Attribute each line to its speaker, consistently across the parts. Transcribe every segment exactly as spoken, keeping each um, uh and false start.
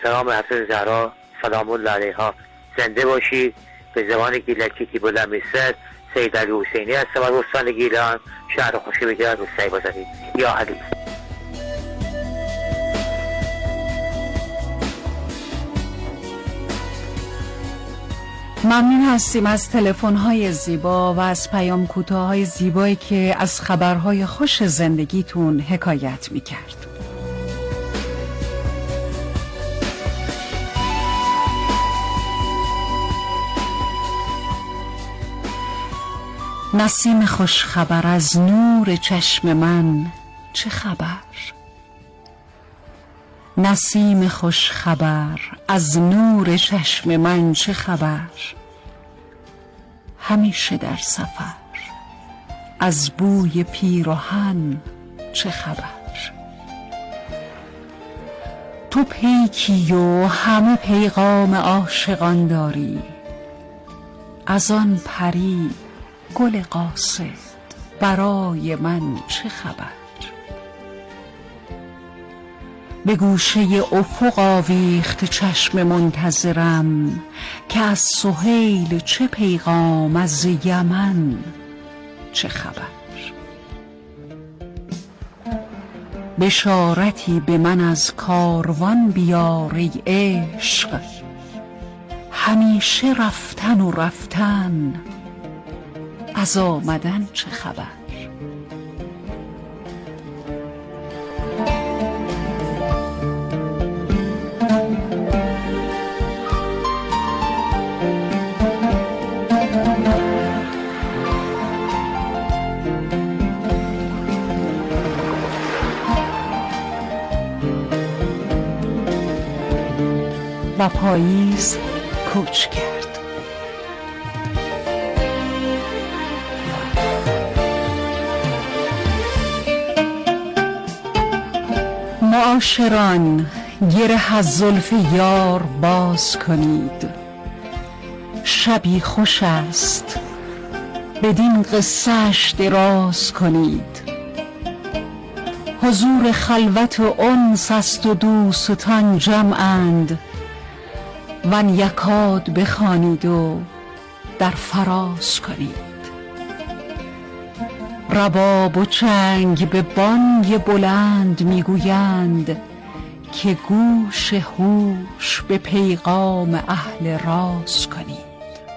Speaker 1: سلام حضرت زهرا سلام الله علیها، زنده باشید. به زبان گیلکی که بلند میستد، سید علی حسینی هستم از استان گیلان، شهر خوشی بگرد و سعی بزنید. یا علی.
Speaker 2: ممنون هستیم از تلفن‌های زیبا و از پیام کوتاه‌های زیبایی که از خبرهای خوش زندگیتون حکایت می‌کرد. نسیم خوش خبر از نور چشم من چه خبر؟ نسیم خوش خبر از نور چشم من چه خبر؟ همیشه در سفر از بوی پیراهن چه خبر؟ تو پیکی و همه پیغام عاشقان داری، از آن پری گل قاصد برای من چه خبر؟ به گوشه افق آویخت چشم منتظرم که از سهیل چه پیغام، از یمن چه خبر؟ بشارتی به من از کاروان بیار ای عشق، همیشه رفتن و رفتن، از آمدن چه خبر؟ و پاییز کوچ کرد. معاشران گره از زلف یار باز کنید، شبی خوش است بدین قصه‌اش دراز کنید. حضور خلوت و انس است و دوستان جمعند، ون یکاد بخوانید و در فراز کنید. رباب و چنگ به بانگ بلند میگویند که گوش هوش به پیغام اهل راز کنید.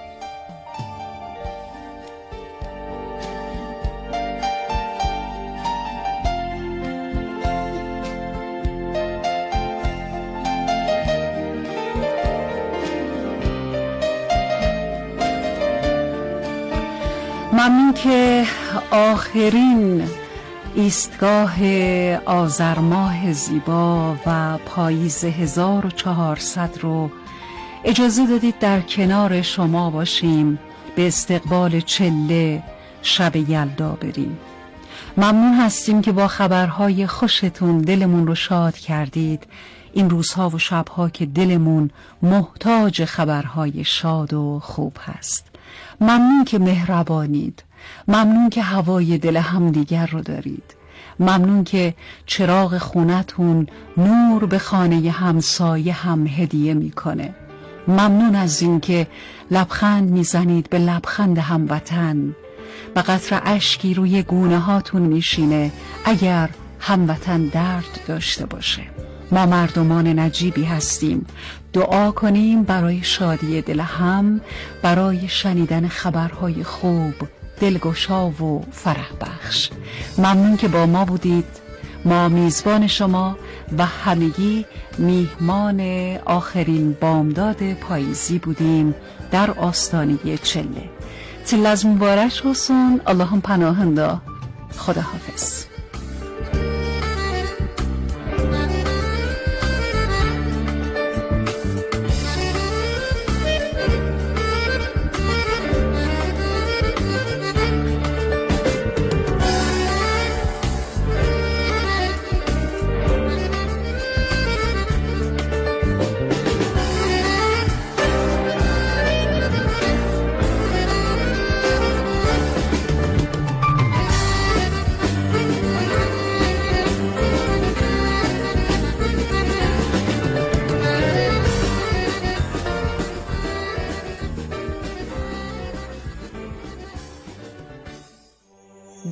Speaker 2: ممنون که آخرین ایستگاه آذر ماه زیبا و پاییز هزار و چهارصد رو اجازه دادید در کنار شما باشیم، به استقبال چله شب یلدا بریم. ممنون هستیم که با خبرهای خوشتون دلمون رو شاد کردید. این روزها و شبها که دلمون محتاج خبرهای شاد و خوب هست. ممنون که مهربانید، ممنون که هوای دل همدیگر رو دارید، ممنون که چراغ خونتون نور به خانه همسایه هم هدیه میکنه. ممنون از این که لبخند میزنید به لبخند هموطن و قطره اشکی روی گونه هاتون میشینه اگر هموطن درد داشته باشه. ما مردمان نجیبی هستیم. دعا کنیم برای شادی دل هم، برای شنیدن خبرهای خوب، دلگشا و فرح بخش. ممنون که با ما بودید. ما میزبان شما و همگی میهمان آخرین بامداد پاییزی بودیم در آستانه چله. چله از مبارک حسن. اللهم پناهنده. خدا حافظ.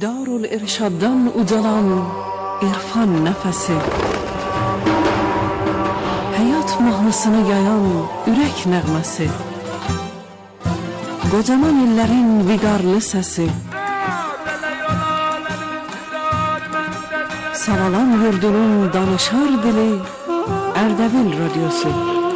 Speaker 2: Darul-Irshaddan udalan irfan nəfəsi, həyat mahnısını yayan ürək nəğməsi, qocaman illərin viqarlı səsi, Savalan yurdunun danışar dili, Ərdəbil radyosu.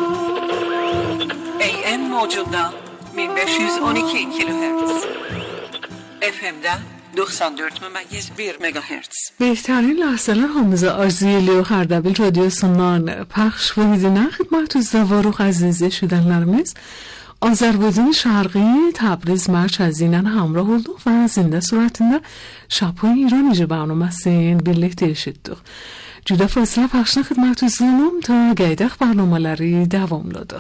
Speaker 2: A M موجودda bin beş yüz on iki kilohertz. F M'da doksan dört ممیز bir مگاهرتز. بهترین لحظه همزه arziyle Ərdəbil radyosundan پخش و میدینن خدمت زوارق عزیزه şudanlarımız Azərbaycan Şərqi Təbriz mərkəzindən hamrah olduq və zində surətində Şapay İran icra برنامه‌سین birlikte eşitdik. Cüda fasilə پخشن xidmətinizdən ta qeydək برنامه‌ləri davamladıq.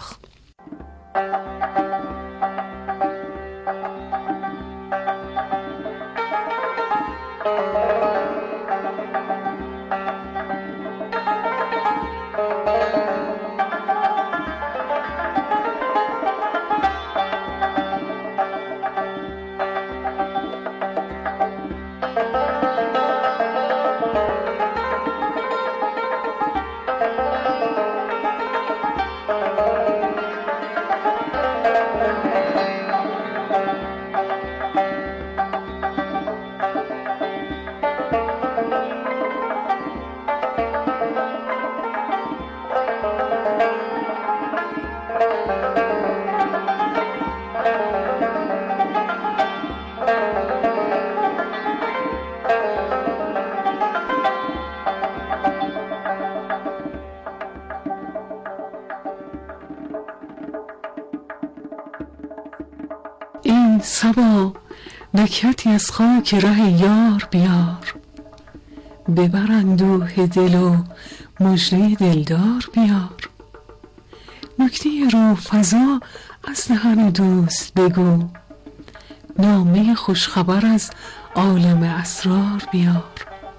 Speaker 2: این صبا نکهتی از خاک ره یار بیار، ببر اندوه دل و مژده دلدار بیار، نکته روح فضا از دهن دوست بگو، نامه خوشخبر از عالم اسرار بیار،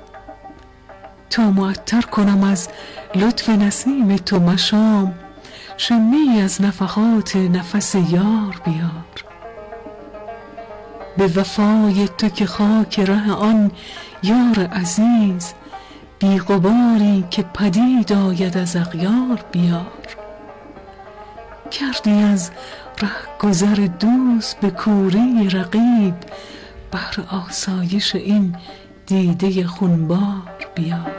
Speaker 2: تا معطر کنم از لطف نسیم تو مشام، شمی از نفحات نفس یار بیار، به وفای تو که خاک ره آن یار عزیز، بی غباری که پدید آید از اغیار بیار، کردی از ره گذر دوست به کوری رقیب، بهر آسایش این دیده خونبار بیار.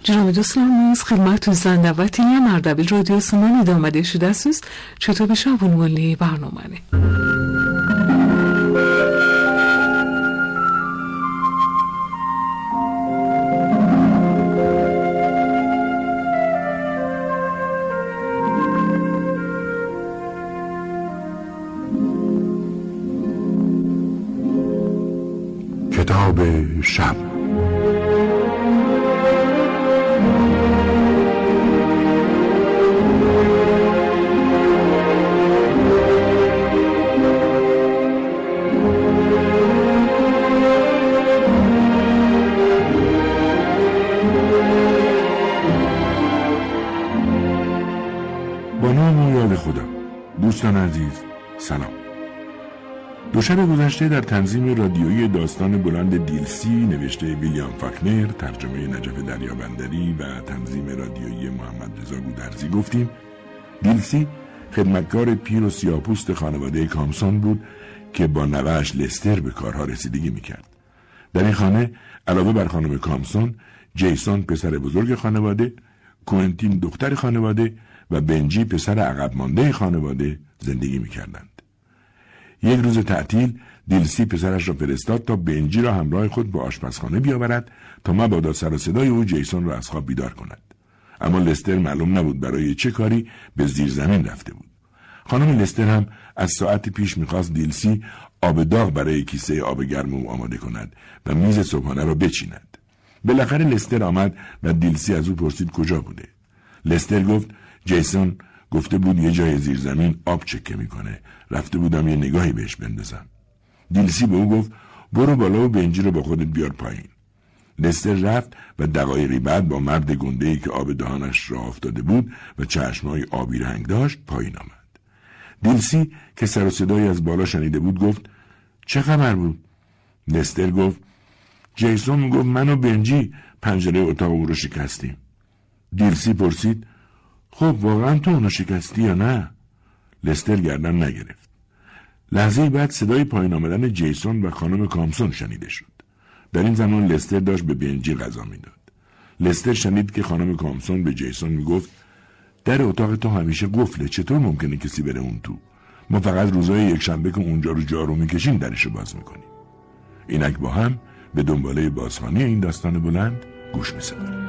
Speaker 3: جناب دوستان از خدمتتون زندوتی مردبیل رادیو سمان ادامه شده است. چطور بشابون ولی برنامه
Speaker 4: کتاب شب. با نام و یاد خدا. دوستان عزیز سلام. دو شب گذشته در تنظیم رادیویی داستان بلند دیلسی نوشته ویلیام فاکنر، ترجمه نجف دریابندری و تنظیم رادیویی محمد رضا گودرزی گفتیم دیلسی خدمتکار پیر و سیاه‌پوست خانواده کامسون بود که با نوه‌اش لستر به کارها رسیدگی میکرد. در این خانه علاوه بر خانم کامسون، جیسون پسر بزرگ خانواده، کوئنتین دختر خانواده و بنجی پسر عقب مانده خانواده زندگی میکردند. یک روز تعطیل دیلسی پسرش را فرستاد تا بنجی را همراه خود به آشپزخانه بیاورد تا مبادا سر و صدای او جیسون را از خواب بیدار کند. اما لستر معلوم نبود برای چه کاری به زیر زمین رفته بود. خانم لستر هم از ساعت پیش میخواست دیلسی آب داغ برای کیسه آب گرم او آماده کند و میز صبحانه را بچیند. بالاخره لستر آمد و دیلسی از او پرسید کجا بوده. لستر گفت جیسون گفته بود یه جای زیر زمین آب چکه میکنه، رفته بودم یه نگاهی بهش بندازم. دیلسی به او گفت برو بالا و بنجی رو با خودت بیار پایین. لستر رفت و دقایقی بعد با مرد گنده‌ای که آب دهانش راه افتاده بود و چشمای آبی رنگ داشت پایین آمد. دیلسی که سر و صدایی از بالا شنیده بود گفت چه خبر بود؟ لستر گفت جیسون گفت من و بنجی پنجره اتاق او رو شکستیم. دیلسی پرسید خب واقعا تو اونو شکستی یا نه؟ لستر گردن نگرفت. لحظه بعد صدای پایین آمدن جیسون و خانم کامسون شنیده شد. در این زمان لستر داشت به بنجی غذا میداد. لستر شنید که خانم کامسون به جیسون میگفت در اتاق تو همیشه قفله، چطور ممکنه کسی بره اون تو؟ ما فقط روزای یک شنبه که اونجا رو جارو میکشیم درشو باز میکنیم. اینک با هم به دنباله بازخوانی این داستان بلند گوش میسپاریم.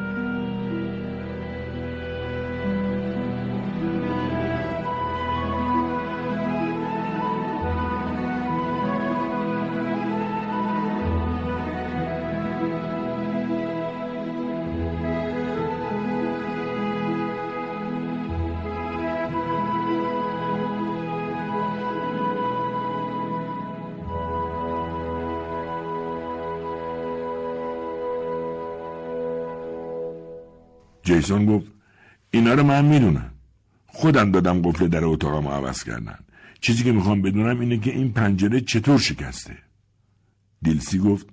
Speaker 4: جیسون گفت اینا رو من میدونم، خودم دادم قفل در اتاقمو عوض کردن. چیزی که میخوام بدونم اینه که این پنجره چطور شکسته. دیلسی گفت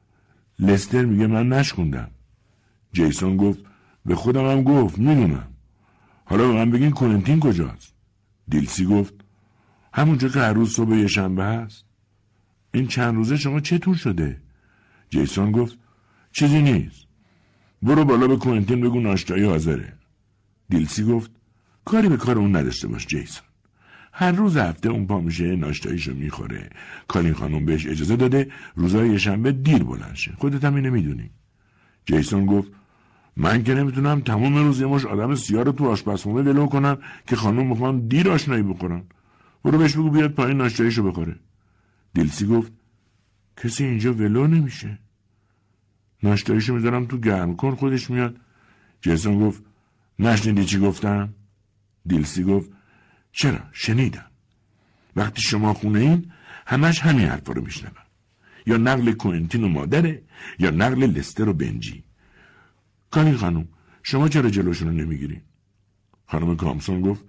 Speaker 4: لستر میگه من نشکوندم. جیسون گفت به خودم هم گفت میدونم. حالا به من بگین کوئنتین کجاست؟ دیلسی گفت همونجا که هر روز صبح یه شنبه هست. این چند روزه شما چطور شده؟ جیسون گفت چیزی نیست، برو بالا به کوئنتین بگو ناشتایی حاضره. دیلسی گفت کاری به کار اون نداشته باش جیسون، هر روز هفته اون پا میشه ناشتاییشو میخوره. کالین خانم بهش اجازه داده روزای شنبه دیر بلند شه، خودت هم اینو میدونی. جیسون گفت من که نمیتونم تمام روز یه مش آدم سیاه رو تو آشپزخونه ولو کنم که خانم میخوان دیر آشنایی بخورن. برو بهش بگو بیاد پایین ناشتاییشو بخوره. دیلسی گفت کسی اینجا ولو نمیشه، ناشتاییشو میذارم تو گرم کن خودش میاد. جیسون گفت نشنیدی چی گفتم؟ دیلسی گفت چرا شنیدم. وقتی شما خونه این همش همین حرفا رو میشنوم، یا نقل کوئنتین و مادره یا نقل لستر و بنجی. کالین خانم شما چرا جلوشون رو نمیگیرین؟ خانم کامسون گفت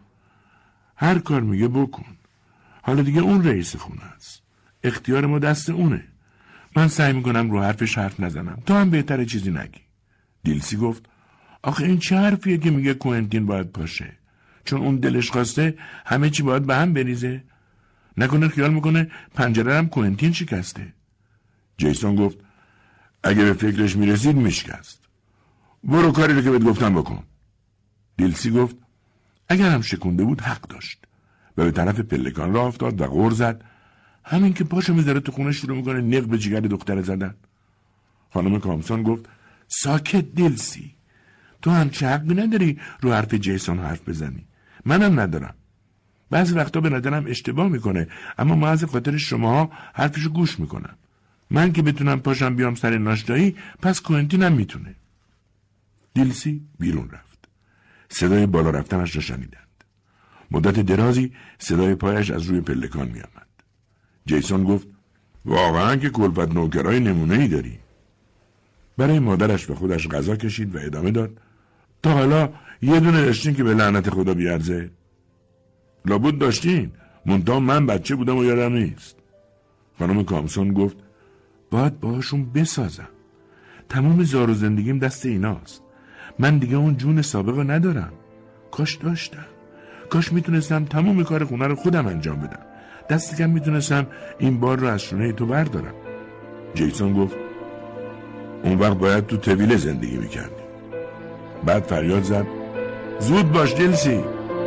Speaker 4: هر کار میگه بکن، حالا دیگه اون رئیس خونه است، اختیار ما دست اونه. من سعی میکنم رو حرفش حرف نزنم، تو هم بهتره چیزی نگی. دیلسی گفت آخه این چه حرفیه که میگه کوئنتین باید پاشه؟ چون اون دلش خواسته همه چی باید به هم بریزه؟ نکنه خیال میکنه پنجره هم کوئنتین شکسته. جیسون گفت اگه به فکرش میرسید میشکست. برو کاری رو که بهت گفتم بکن. دیلسی گفت اگر هم شکونده بود حق داشت و به طرف پلکان راه افتاد و غر زد. همین که پاشو میذاره تو خونه شروع میکنه نق به جگر دختر زدن. خانم کامسون گفت ساکت دیلسی، تو هم چه حقی نداری رو حرف جیسون حرف بزنی. منم ندارم. بعضی وقتا به نظرم اشتباه میکنه، اما محض خاطر شماها حرفشو گوش میکنم. من که بتونم پاشم بیام سر ناشتایی، پس کوئنتین هم میتونه. دیلسی بیرون رفت. صدای بالا رفتنش را شنیدند. مدت درازی صدای پایش از روی پلکان میآمد. جیسون گفت واقعا که کلفت نوکرای نمونه‌ای داری. برای مادرش و خودش غذا کشید و ادامه داد تا حالا یه دونه داشتین که به لعنت خدا بیارزه؟ لابد داشتین، منتها من بچه بودم و یادم نیست. خانم کامسون گفت باید باهاشون بسازم. تمام زار و زندگیم دست ایناست. من دیگه اون جون سابقه ندارم. کاش داشتم. کاش میتونستم تمام کار خونه رو خودم انجام بدم. دست کم میتونستم این بار رو از شونه تو بردارم. جیسون گفت اون وقت باید تو طویله زندگی میکردی. بعد فریاد زد زود باش دیلسی.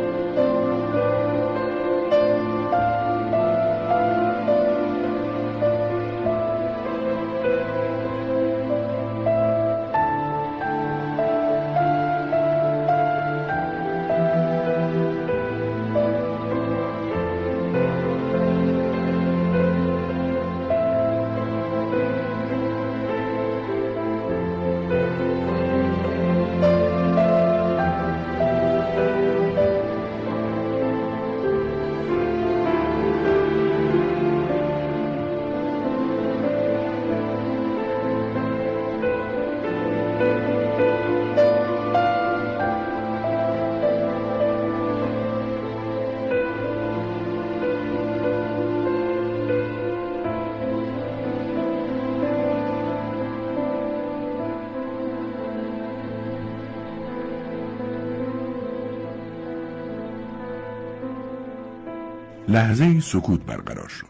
Speaker 4: لحظه سکوت برقرار شد.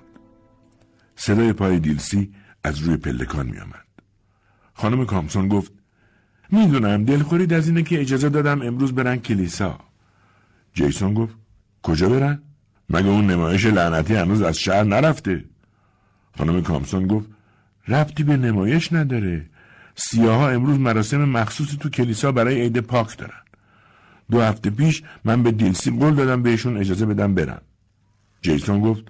Speaker 4: صدای پای دیلسی از روی پلکان می آمد. خانم کامسون گفت میدونم دلخورید از اینه که اجازه دادم امروز برن کلیسا. جیسون گفت کجا برن؟ مگه اون نمایش لعنتی هنوز از شهر نرفته؟ خانم کامسون گفت ربطی به نمایش نداره. سیاها امروز مراسم مخصوصی تو کلیسا برای عید پاک دارن. دو هفته پیش من به دیلسی قول دادم بهشون اجازه بدم برن. جیسون گفت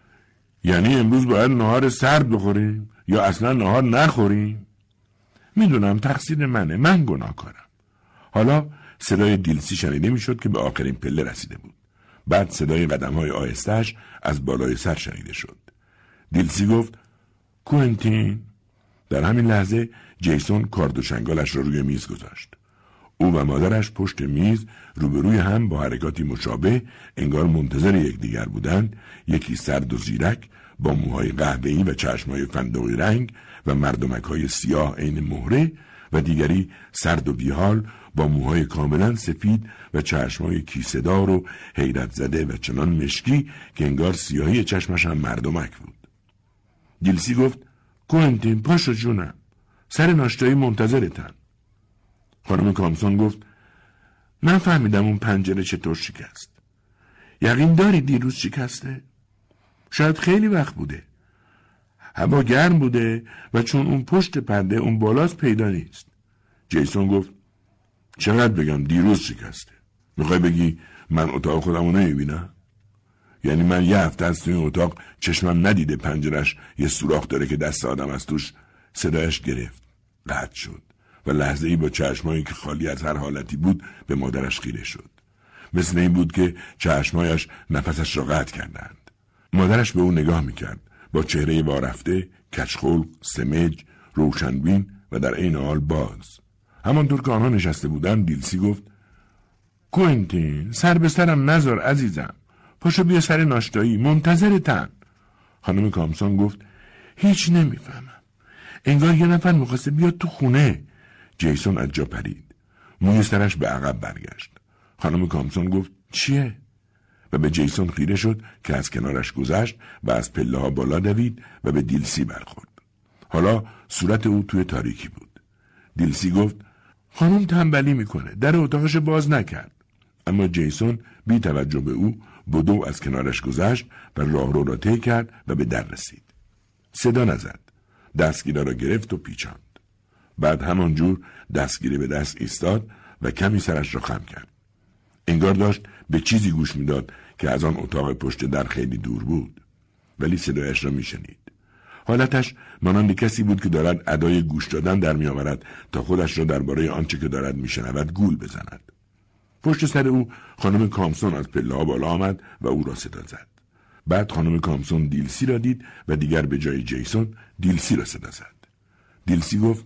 Speaker 4: یعنی امروز باید نهار سرد بخوریم یا اصلا نهار نخوریم؟ میدونم تقصیر منه، من گناهکارم. حالا صدای دیلسی شنیده میشد که به آخرین پله رسیده بود. بعد صدای قدم‌های آهسته‌اش از بالای سر شنیده شد. دیلسی گفت کوئنتین. در همین لحظه جیسون کارد و چنگالش را روی میز گذاشت. او و مادرش پشت میز روبروی هم با حرکاتی مشابه انگار منتظر یکدیگر بودند، یکی سرد و زیرک با موهای قهوه‌ای و چشمای فندقی رنگ و مردمک‌های سیاه عین مهره و دیگری سرد و بیحال با موهای کاملا سفید و چشمای کیسه‌دار و حیرت زده و چنان مشکی که انگار سیاهی چشمش هم مردمک بود. دیلسی گفت کوئنتین پاشو جونم، سر ناشتایی منتظرتن. خانم کامسون گفت من فهمیدم اون پنجره چطور شکست. یقین داری دیروز شکسته؟ شاید خیلی وقت بوده. هوا گرم بوده و چون اون پشت پرده اون بالاست پیدا نیست. جیسون گفت چقدر بگم دیروز شکسته؟ میخوای بگی من اتاق خودمو نمیبینم؟ یعنی من یه هفته از توی اتاق چشمم ندیده پنجرش یه سوراخ داره که دست آدم از توش؟ صدایش گرفت، قطع شد و لحظه‌ای با چشمایی که خالی از هر حالتی بود به مادرش خیره شد. مثل این بود که چشمایش نفسش را قطع کردند. مادرش به او نگاه میکرد با چهره وارفته، کچخلق، سمج، روشنبین و در عین حال باز. همانطور که آنها نشسته بودند دیلسی گفت کوئنتین سر به سرم نذار عزیزم، پاشو بیا سر ناشتایی، منتظرتن. خانم کامسون گفت هیچ نمیفهمم، انگار یه نفر میخواسته بیاد تو خونه. جیسون از جا پرید، موی سرش به عقب برگشت. خانم کامسون گفت چیه؟ و به جیسون خیره شد که از کنارش گذشت و از پله ها بالا دوید و به دیلسی برخورد. حالا صورت او توی تاریکی بود. دیلسی گفت خانم تنبلی میکنه. در اتاقش باز نکرد. اما جیسون بی توجه به او بدو از کنارش گذشت و راهرو را طی کرد و به در رسید. صدا نزد. دستگیره را گرفت و پیچاند. بعد همانجور دستگیره به دست ایستاد و کمی سرش را خم کرد. انگار داشت به چیزی گوش میداد که از آن اتاق پشت در خیلی دور بود، ولی صدایش را میشنید. حالتش مانند کسی بود که دارد ادای گوش دادن در میآورد تا خودش را درباره آنچه که دارد میشنود گول بزند. پشت سر او خانم کامسون از پله‌ها بالا آمد و او را صدا زد. بعد خانم کامسون دیلسی را دید و دیگر به جای جیسون دیلسی را صدا زد. دیلسی گفت: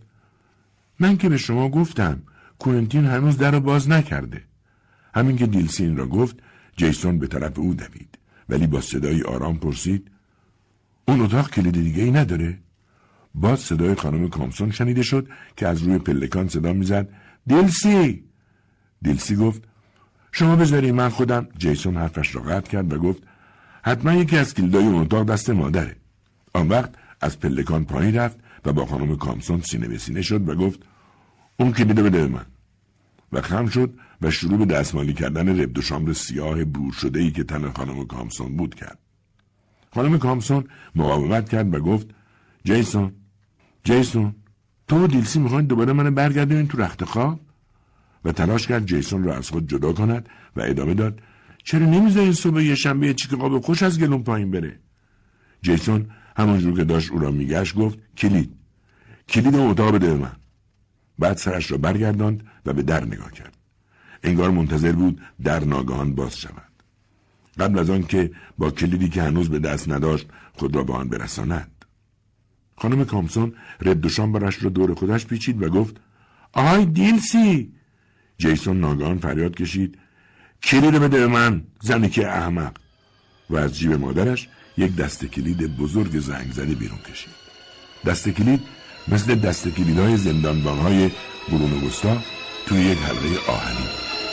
Speaker 4: من که به شما گفتم کوئنتین هنوز در را باز نکرده. همین که دیلسی این را گفت، جیسون به طرف او دوید، ولی با صدای آرام پرسید: اون اتاق کلید دیگه ای نداره؟ باز صدای خانم کامسون شنیده شد که از روی پلکان صدا میزد: دیلسی! دیلسی گفت: شما بذاری من خودم. جیسون حرفش را قطع کرد و گفت: حتما یکی از کلیدای اون اتاق دست مادره. آن وقت از پلکان پایین رفت و با خانم کامسون سینه به سینه شد و گفت: اون کلیدو بده به من. و خم شد و شروع به دستمالی کردن رب دو شامبر سیاه بور شده‌ای که تن خانم کامسون بود کرد. خانم کامسون مقاومت کرد و گفت: جیسون، جیسون، تو و دیلسی میخواین دوباره منو برگردونین تو رخت خواب؟ و تلاش کرد جیسون را از خود جدا کند و ادامه داد: چرا نمیذارین صبح یه شنبه چیک قاب خوش از گلوم پایین بره؟ جیسون همونجور که داشت او را میگشت گفت: کلید، کلید اتاق بده به من. بعد سرش را برگرداند و به در نگاه کرد. انگار منتظر بود در ناگهان باز شود، قبل از آن که با کلیدی که هنوز به دست نداشت خود را به آن برساند. خانم کامسون رد و شامبرش را دور خودش پیچید و گفت: آهای دیلسی! جیسون ناگهان فریاد کشید: کلید بده به من، زنی که احمق! و از جیب مادرش یک دسته کلید بزرگ زنگ زده بیرون کشید. دسته کلید مثل دسته کلیدهای زندانبانهای قرون وسطی توی یک حلقه آهنی.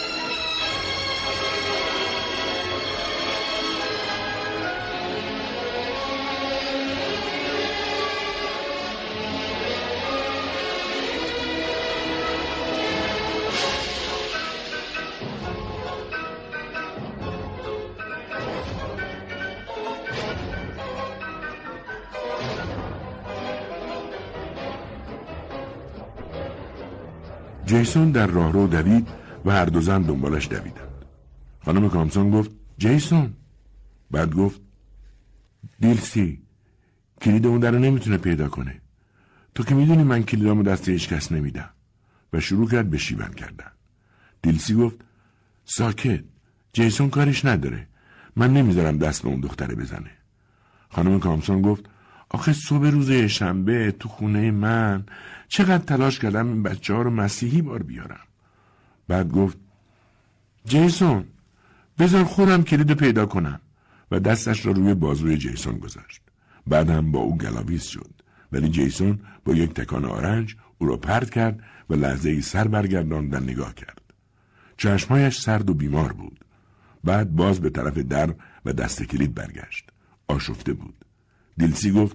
Speaker 4: جیسون در راهرو دوید و هر دو زن دنبالش دویدند. خانم کامسون گفت: جیسون. بعد گفت: دیلسی، کلید اون در رو نمیتونه پیدا کنه. تو که میدونی من کلیدامو دست هیچ کس نمیدم. و شروع کرد به شیون کردن. دیلسی گفت: ساکت، جیسون کارش نداره. من نمیذارم دست به اون دختره بزنه. خانم کامسون گفت: آخه صبح روز شنبه تو خونه من چقدر تلاش کردم این بچه ها رو مسیحی بار بیارم. بعد گفت: جیسون، بذار خودم کلید پیدا کنم. و دستش را روی بازوی جیسون گذاشت. بعد هم با او گلاویز شد، ولی جیسون با یک تکان آرنج او را پرت کرد و لحظه ای سر برگرداند و نگاه کرد. چشمایش سرد و بیمار بود. بعد باز به طرف در و دست کلید برگشت. آشفته بود. دیلسی گفت: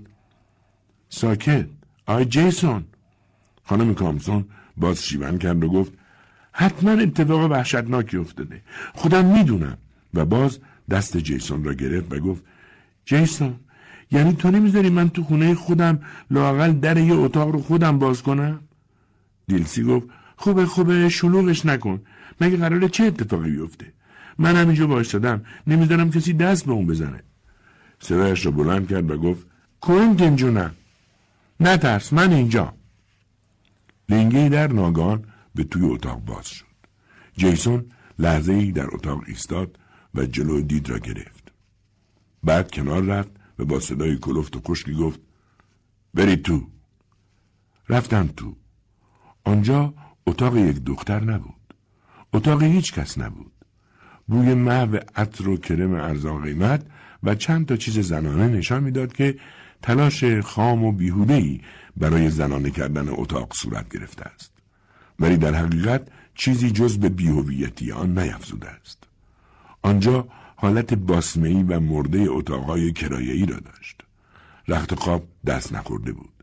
Speaker 4: ساکت، آی جیسون. خانم کامسون باز شیون کرد و گفت: حتما اتفاق وحشتناکی افتاده، خودم میدونم. و باز دست جیسون را گرفت و گفت: جیسون، یعنی تو نمیذاری من تو خونه خودم لااقل در یه اتاق رو خودم باز کنم؟ دیلسی گفت: خوبه خوبه، شلوغش نکن. مگه قراره چه اتفاقی بیفته؟ من همینجا وایسادم، نمیذارم کسی دست به اون بزنه. صدایش را بلند کرد و گفت: کوئنتین جونم، نترس، من اینجا. لنگه‌ای در ناگهان به توی اتاق باز شد. جیسون لحظه‌ای در اتاق ایستاد و جلو دید را گرفت. بعد کنار رفت و با صدای کلفت و خشکی گفت: برید تو. رفتم تو. آنجا اتاق یک دختر نبود. اتاق هیچ کس نبود. بوی محو عطر و کرم ارزان قیمت و چند تا چیز زنانه نشان میداد که تلاش خام و بیهوده‌ای برای زنانه کردن اتاق صورت گرفته است، ولی در حقیقت چیزی جز به بی‌هویتی آن نیفزوده است. آنجا حالت باسمه‌ای و مرده اتاقهای کرایه‌ای را داشت. رخت خواب دست نخورده بود.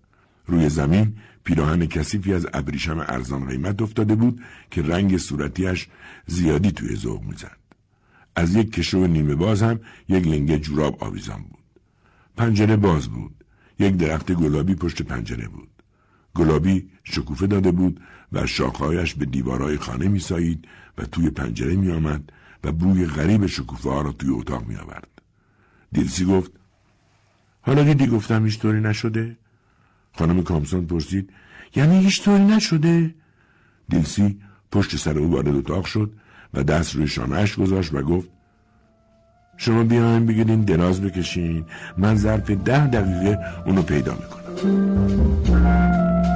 Speaker 4: روی زمین پیراهن کثیفی از ابریشم ارزان قیمت افتاده بود که رنگ صورتیش زیادی توی ذوق میزد. از یک کشو نیمه باز هم یک لنگه جوراب آویزان بود. پنجره باز بود. یک درخت گلابی پشت پنجره بود. گلابی شکوفه داده بود و شاخه‌هایش به دیوارهای خانه میسایید و توی پنجره میآمد و بوی غریب شکوفه ها را توی اتاق می آورد. دیلسی گفت: حالا دیدی گفتم هیچ طوری نشده؟ خانم کامسون پرسید: یعنی هیچ طوری نشده؟ دیلسی پشت سر او وارد اتاق شد و دست روی شانه‌اش گذاشت و گفت: شما بیاین بگیرین دراز بکشین، من ظرف ده دقیقه اونو پیدا میکنم.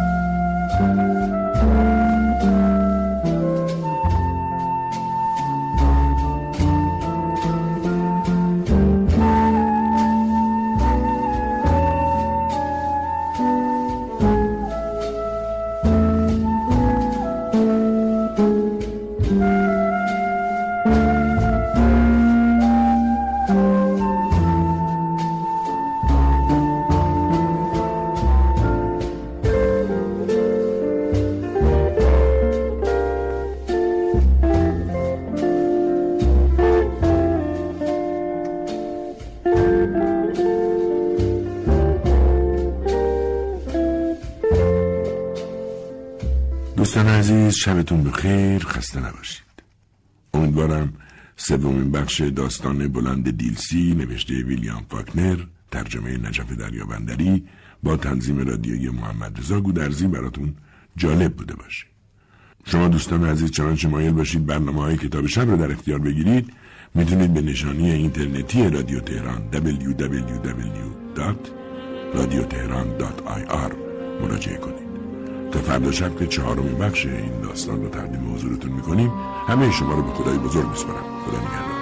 Speaker 4: دوستان عزیز، شبتون بخیر، خسته نباشید. امیدوارم سومین بخش داستان بلند دیلسی نوشته ویلیام فاکنر، ترجمه نجف دریابندری با تنظیم رادیویی محمد رضا گودرزی براتون جالب بوده باشه. شما دوستان عزیز چنانچه مایل باشید برنامه‌های کتاب شب رو در اختیار بگیرید، میتونید به نشانی اینترنتی رادیو تهران دبلیو دبلیو دبلیو دات رادیو تهران دات آی آر مراجعه کنید. تا فردا شب که چهارمین بخش این داستان رو تقدیم حضورتون میکنیم، همه شما رو به خدای بزرگ میسپارم. خدا نگهدار.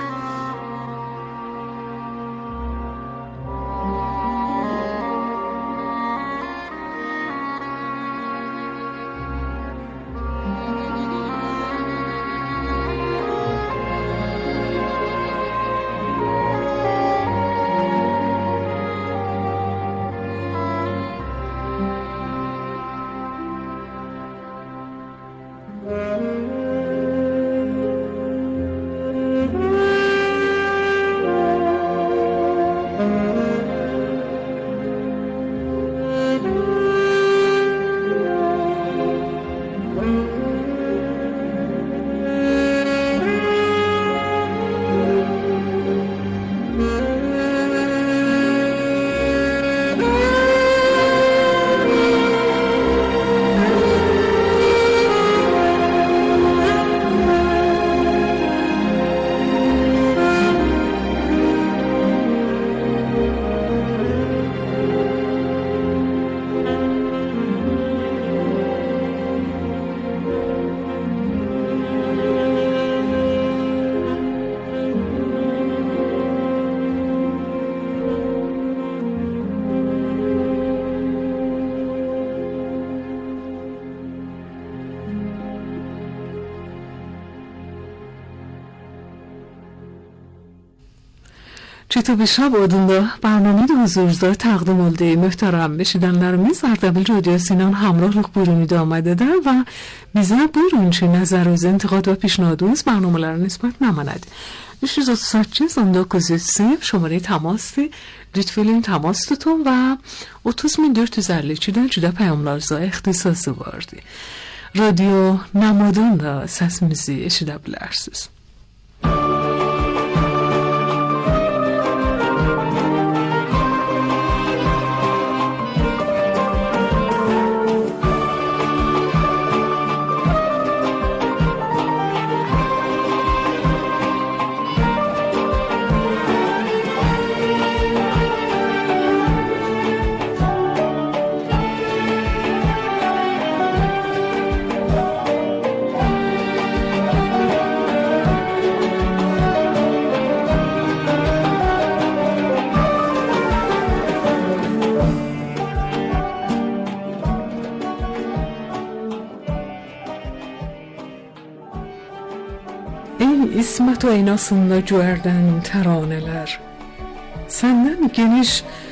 Speaker 3: Çıtı şab adında برنامه huzurda تقدیم oldu muhterem beşidenlerimiz Ardabil Radyosu'nun hamrohluk buyurunu آمده در و bize buyurun چه نظر و انتقاد و پیشنهادونuz برنامه‌lara نسبت نماند. بیست و سه on dokuz yüz سه شماره تماس لطفاً تماستون و otuz bin dört yüz elli ikiden cüda peyamlarınıza ihtisası vardı. Radyo Namadın da sesimizi eşidebilirsiniz. İsmet aynasında gördən təranələr, səndən geniş